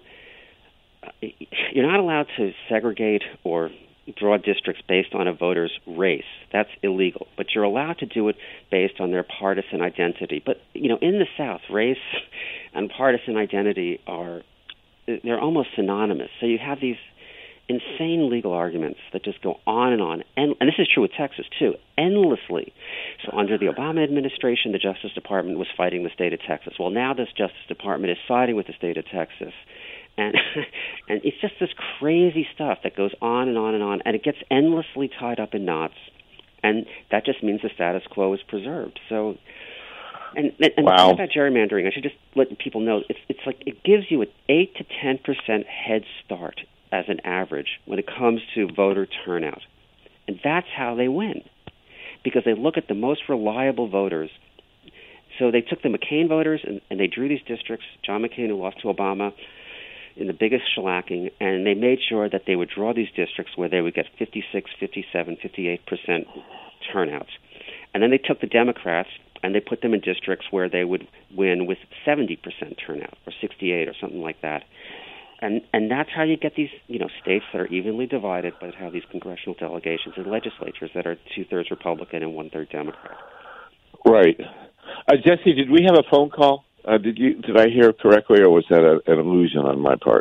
you're not allowed to segregate or draw districts based on a voter's race. That's illegal. But you're allowed to do it based on their partisan identity. But, you know, in the South, race and partisan identity are they're almost synonymous. So you have these insane legal arguments that just go on and on. And, and this is true with Texas, too, endlessly. So under the Obama administration, the Justice Department was fighting the state of Texas. Well, now this Justice Department is siding with the state of Texas. And and it's just this crazy stuff that goes on and on and on, and it gets endlessly tied up in knots. And that just means the status quo is preserved. So, and, and wow. about gerrymandering, I should just let people know, it's, it's like it gives you an eight to ten percent head start as an average when it comes to voter turnout. And that's how they win, because they look at the most reliable voters. So they took the McCain voters, and, and they drew these districts, John McCain, who lost to Obama, in the biggest shellacking, and they made sure that they would draw these districts where they would get fifty-six, fifty-seven, fifty-eight percent turnouts. And then they took the Democrats and they put them in districts where they would win with seventy percent turnout or sixty-eight or something like that. And and that's how you get these, you know, states that are evenly divided, but have these congressional delegations and legislatures that are two-thirds Republican and one-third Democrat. Right. Uh, Jesse, did we have a phone call? Uh, did you did I hear correctly, or was that a, an illusion on my part?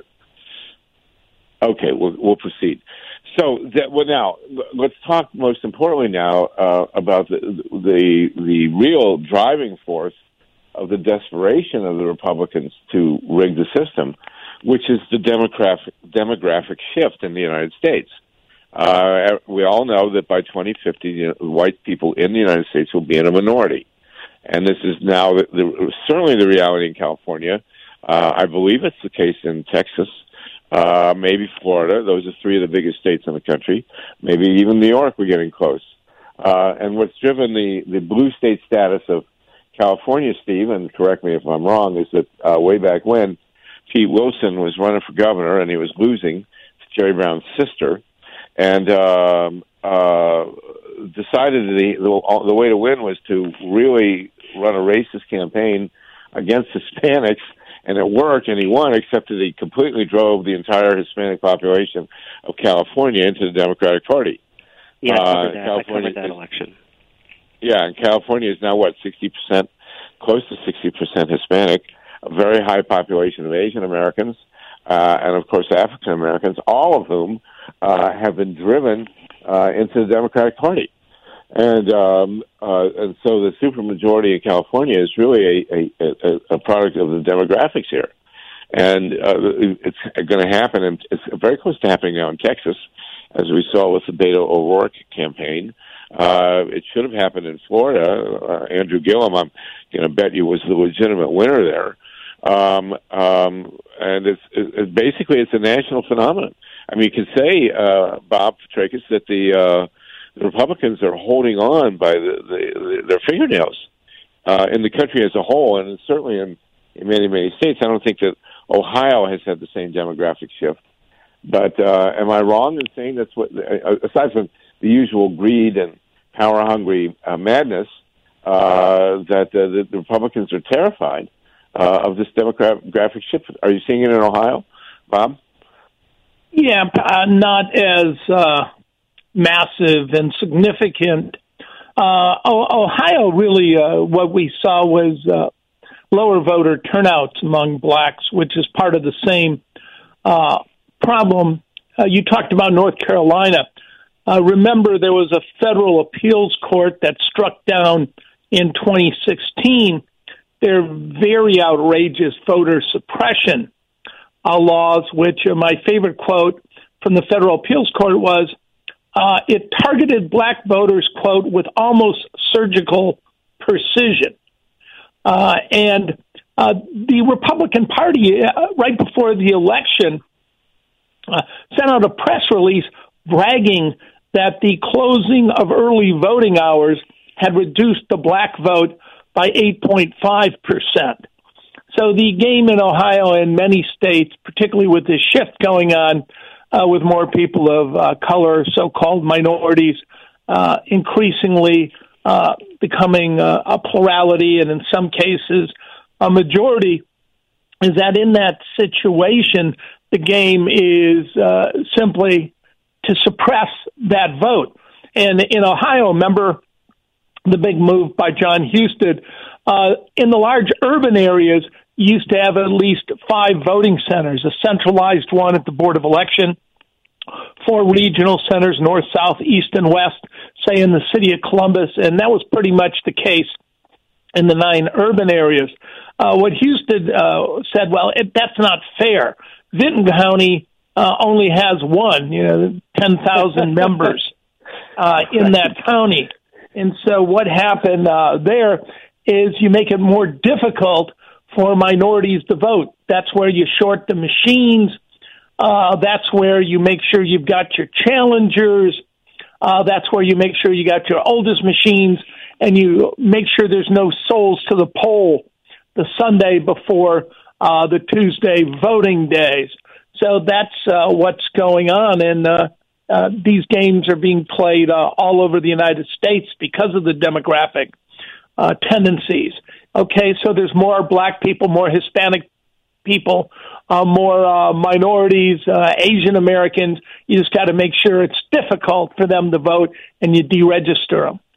Okay, we'll we'll proceed. So that, well, now let's talk most importantly now uh, about the, the the real driving force of the desperation of the Republicans to rig the system, which is the demographic demographic shift in the United States. Uh, we all know that by twenty fifty, you know, white people in the United States will be in a minority. And this is now the, the, certainly the reality in California. Uh, I believe it's the case in Texas, uh, maybe Florida. Those are three of the biggest states in the country. Maybe even New York, we're getting close. Uh, and what's driven the, the blue state status of California, Steve, and correct me if I'm wrong, is that uh, way back when Pete Wilson was running for governor and he was losing to Jerry Brown's sister, and um, uh, decided the, the the way to win was to really run a racist campaign against Hispanics, and it worked, and he won, except that he completely drove the entire Hispanic population of California into the Democratic Party. Yeah, I covered uh, that, California I covered that is, election. Yeah, and California is now, what, sixty percent, close to sixty percent Hispanic, a very high population of Asian Americans, uh, and, of course, African Americans, all of whom uh, have been driven uh, into the Democratic Party. And um, uh, and so the supermajority in California is really a, a, a product of the demographics here. And uh, it's going to happen, and it's very close to happening now in Texas, as we saw with the Beto O'Rourke campaign. Uh, it should have happened in Florida. Uh, Andrew Gillum, I'm going to bet you, was the legitimate winner there. Um, um, and it's, it's basically it's a national phenomenon. I mean, you could say, uh, Bob Petrakis, that the uh, the Republicans are holding on by the, the, their fingernails uh, in the country as a whole, and certainly in, in many, many states. I don't think that Ohio has had the same demographic shift. But uh, am I wrong in saying that's what, aside from the usual greed and power-hungry uh, madness, uh, that uh, the, the Republicans are terrified uh, of this demographic shift? Are you seeing it in Ohio, Bob? Yeah, uh, not as uh, massive and significant. Uh, Ohio really, uh, what we saw was uh, lower voter turnouts among blacks, which is part of the same uh, problem. Uh, you talked about North Carolina. Uh, remember, there was a federal appeals court that struck down in twenty sixteen their very outrageous voter suppression uh, laws, which uh, my favorite quote from the Federal Appeals Court was, uh, it targeted black voters, quote, with almost surgical precision. Uh, and uh, the Republican Party, uh, right before the election, uh, sent out a press release bragging that the closing of early voting hours had reduced the black vote by eight point five percent. So the game in Ohio and many states, particularly with this shift going on uh, with more people of uh, color, so-called minorities, uh, increasingly uh, becoming uh, a plurality and in some cases a majority, is that in that situation, the game is uh, simply to suppress that vote. And in Ohio, remember the big move by John Husted, uh, in the large urban areas, you used to have at least five voting centers, a centralized one at the Board of Election, four regional centers, north, south, east, and west, say in the city of Columbus, and that was pretty much the case in the nine urban areas. Uh, what Husted uh, said, well, it, that's not fair. Vinton County uh, only has one, you know, ten thousand members uh, in that county. And so what happened uh, there is you make it more difficult for minorities to vote. That's where you short the machines. Uh, that's where you make sure you've got your challengers. Uh, that's where you make sure you got your oldest machines, and you make sure there's no souls to the poll the Sunday before uh, the Tuesday voting days. So that's uh, what's going on, and uh, uh, these games are being played uh, all over the United States because of the demographic uh, tendencies. Okay, so there's more black people, more Hispanic people, uh, more uh, minorities, uh, Asian Americans. You just got to make sure it's difficult for them to vote, and you deregister them.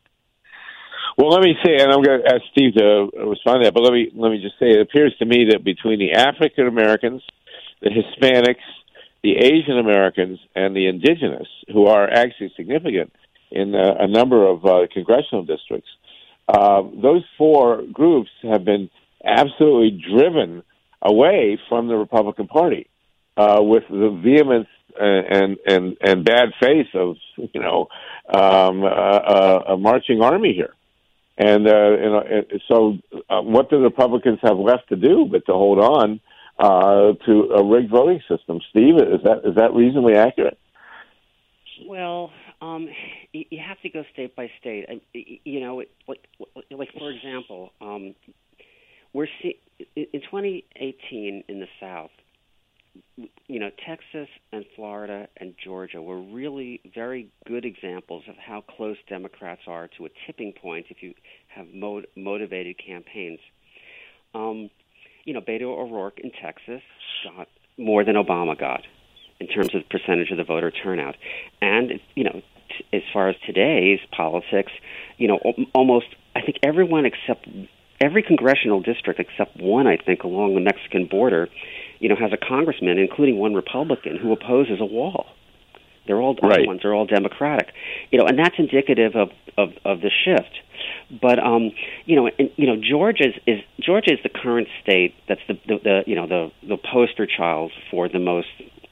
Well, let me say, and I'm going to ask Steve to respond to that, but let me let me just say, it appears to me that between the African Americans, the Hispanics, the Asian Americans, and the indigenous, who are actually significant in uh, a number of uh, congressional districts, uh, those four groups have been absolutely driven away from the Republican Party uh, with the vehemence and and and bad face of you know um, a, a marching army here. And, uh, you know, so uh, what do the Republicans have left to do but to hold on uh, to a rigged voting system? Steve, is that is that reasonably accurate? Well, um, you, you have to go state by state. I, you know, like, like for example, um, we're see, in twenty eighteen in the South, you know, Texas and Florida and Georgia were really very good examples of how close Democrats are to a tipping point if you have mo- motivated campaigns. Um, you know, Beto O'Rourke in Texas got more than Obama got in terms of percentage of the voter turnout. And, you know, t- as far as today's politics, you know, o- almost, I think everyone except, every congressional district except one, I think, along the Mexican border, you know, has a congressman, including one Republican, who opposes a wall. They're all right. other ones. They're all Democratic, you know, and that's indicative of, of, of the shift. But um, you know, and, you know, Georgia is Georgia is the current state that's the, the, the you know the the poster child for the most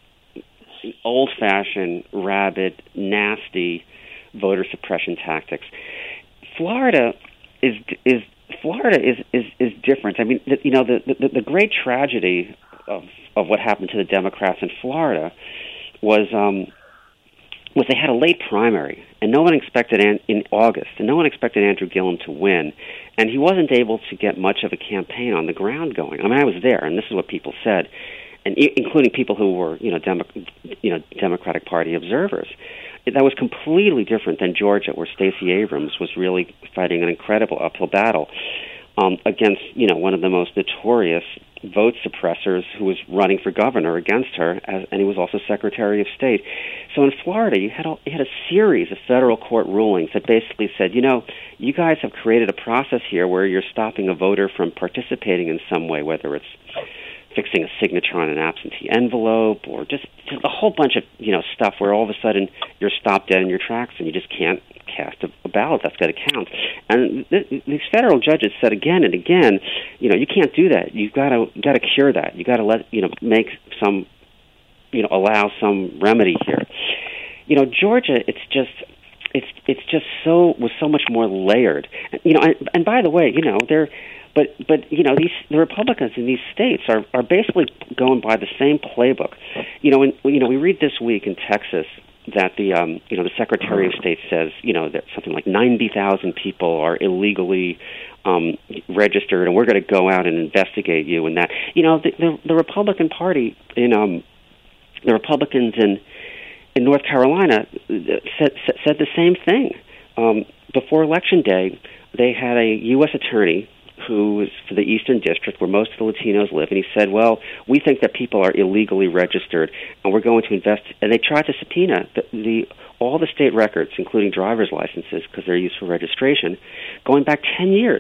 old-fashioned, rabid, nasty voter suppression tactics. Florida is is Florida is is, is different. I mean, the, you know, the, the the great tragedy of of what happened to the Democrats in Florida was um, was they had a late primary, and no one expected An- in August, and no one expected Andrew Gillum to win, and he wasn't able to get much of a campaign on the ground going. I mean, I was there, and this is what people said, and I- including people who were you know Demo- you know Democratic Party observers. That was completely different than Georgia, where Stacey Abrams was really fighting an incredible uphill battle um, against, you know, one of the most notorious vote suppressors who was running for governor against her, as, and he was also Secretary of State. So in Florida, you had a, you had a series of federal court rulings that basically said, you know, you guys have created a process here where you're stopping a voter from participating in some way, whether it's fixing a signature on an absentee envelope, or just, just a whole bunch of you know stuff where all of a sudden you're stopped dead in your tracks and you just can't cast, a, a ballot that's got to count. And th- these federal judges said again and again, you know, you can't do that. You've got to got to cure that. You got to let you know make some, you know, allow some remedy here. You know, Georgia, it's just. It's it's just so was so much more layered, you know. And, and by the way, you know, they're but but you know these the Republicans in these states are, are basically going by the same playbook. You know, when you know we read this week in Texas that the um, you know the Secretary of State says you know that something like ninety thousand people are illegally um, registered, and we're going to go out and investigate you. And that you know the the, the Republican Party in um, the Republicans in in North Carolina said, said the same thing. Um, before Election Day, they had a U S attorney who was for the Eastern District, where most of the Latinos live, and he said, well, we think that people are illegally registered, and we're going to invest. And they tried to subpoena the, the all the state records, including driver's licenses, because they're used for registration, going back ten years.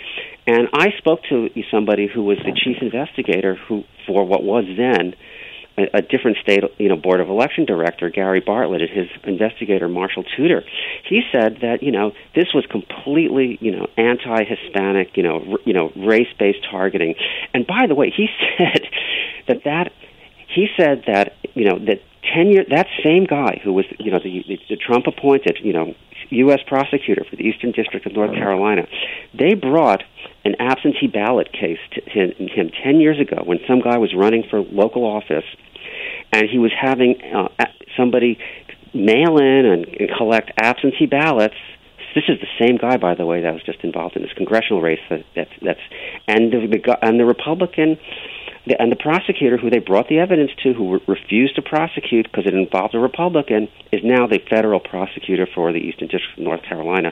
And I spoke to somebody who was the chief investigator who for what was then a, a different state, you know, Board of Election director, Gary Bartlett, and his investigator, Marshall Tudor. He said that, you know, this was completely, you know, anti-Hispanic, you know, r- you know, race-based targeting. And by the way, he said that that he said that, you know, that ten year that same guy who was, you know, the, the, the Trump appointed, you know, U S prosecutor for the Eastern District of North Carolina, they brought an absentee ballot case to him, him ten years ago when some guy was running for local office, and he was having uh, somebody mail in and, and collect absentee ballots. This is the same guy, by the way, that was just involved in this congressional race. That, that's that's and the, the and the Republican. The, and the prosecutor who they brought the evidence to, who re- refused to prosecute because it involved a Republican, is now the federal prosecutor for the Eastern District of North Carolina.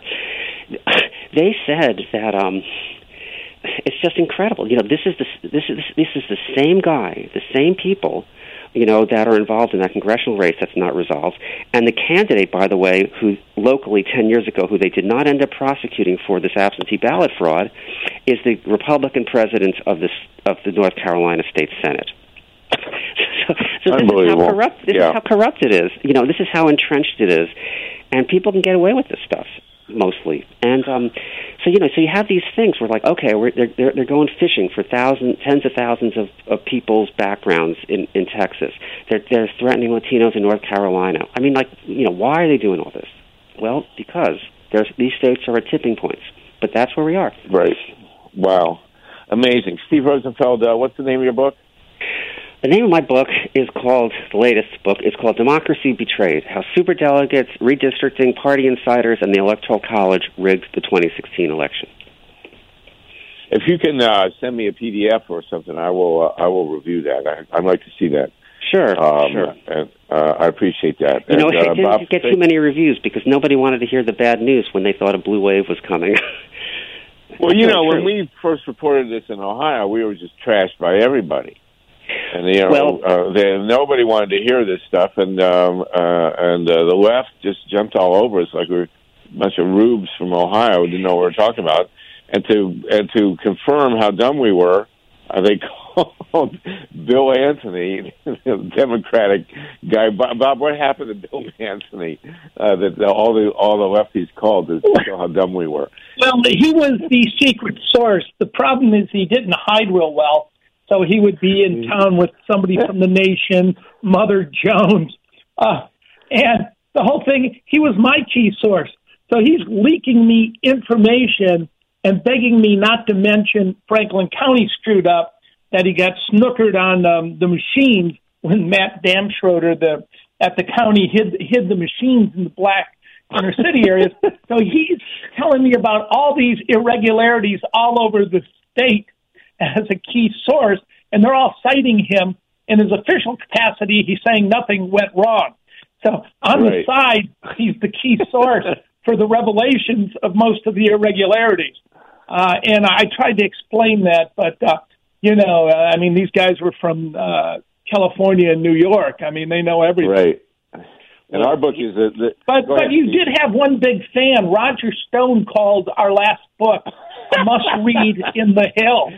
They said that um, it's just incredible. You know, this is the this is this is the same guy, the same people, you know, that are involved in that congressional race that's not resolved. And the candidate, by the way, who locally ten years ago, who they did not end up prosecuting for this absentee ballot fraud, is the Republican president of this of the North Carolina State Senate. so so this is how corrupt this yeah. is how corrupt it is. You know, this is how entrenched it is, and people can get away with this stuff mostly. And um, so you know, so you have these things where like, okay, we're, they're they're they're going fishing for thousands, tens of thousands of, of people's backgrounds in, in Texas. They're they're threatening Latinos in North Carolina. I mean, like, you know, why are they doing all this? Well, because there's these states are at tipping points. But that's where we are. Right. Wow. Amazing. Steve Rosenfeld, uh, what's the name of your book? The name of my book is called, the latest book, is called Democracy Betrayed, How Superdelegates, Redistricting, Party Insiders, and the Electoral College Rigged the twenty sixteen election. If you can uh, send me a P D F or something, I will uh, I will review that. I, I'd like to see that. Sure, um, sure. And, uh, I appreciate that. You know, and, it uh, didn't Bob, get too many reviews because nobody wanted to hear the bad news when they thought a blue wave was coming. Well, you know, when we first reported this in Ohio, we were just trashed by everybody. And, you know, well, uh, they, nobody wanted to hear this stuff, and um, uh, and uh, the left just jumped all over us like we were a bunch of rubes from Ohio who didn't know what we were talking about. And to and to confirm how dumb we were, uh, they called Bill Anthony, the Democratic guy. Bob, what happened to Bill Anthony uh, that the, all the all the lefties called to show how dumb we were? Well, he was the secret source. The problem is he didn't hide real well. So he would be in town with somebody from The Nation, Mother Jones. Uh, and the whole thing, he was my key source. So he's leaking me information and begging me not to mention Franklin County screwed up, that he got snookered on um, the machines when Matt Damschroeder the, at the county hid, hid the machines in the black inner city areas. So he's telling me about all these irregularities all over the state as a key source, and they're all citing him. In his official capacity, he's saying nothing went wrong. So on right. the side, he's the key source for the revelations of most of the irregularities. Uh, and I tried to explain that, but, uh, you know, uh, I mean, these guys were from uh, California and New York. I mean, they know everything. Right. And our book is... that. that but but ahead, you Steve. did have one big fan. Roger Stone called our last book a must-read in the Hill.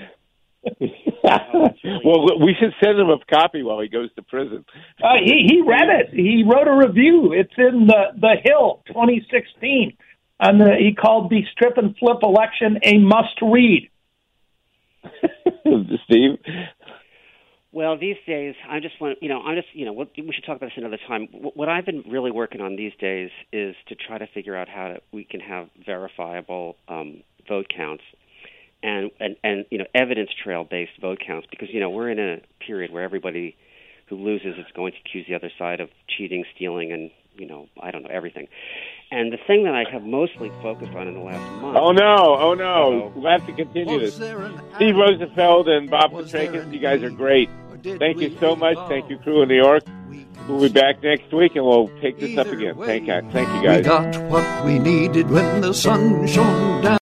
Well, we should send him a copy while he goes to prison. Uh, he he read it. He wrote a review. It's in the the Hill twenty sixteen. And the, he called the strip and flip election a must-read. Steve? Well, these days, I just want, you know, I'm just, you know, we should talk about this another time. What I've been really working on these days is to try to figure out how to, we can have verifiable um, vote counts and, and, and, you know, evidence trail-based vote counts, because, you know, we're in a period where everybody who loses is going to accuse the other side of cheating, stealing, and, you know, I don't know, everything. And the thing that I have mostly focused on in the last month... Oh, no, oh, no. We'll have to continue this. Steve Rosenfeld and Bob Petrakis, you guys are great. Thank you so much. Thank you, crew in New York. We'll be back next week, and we'll take this up again. Thank you, thank you guys. We got what we needed when the sun shone down.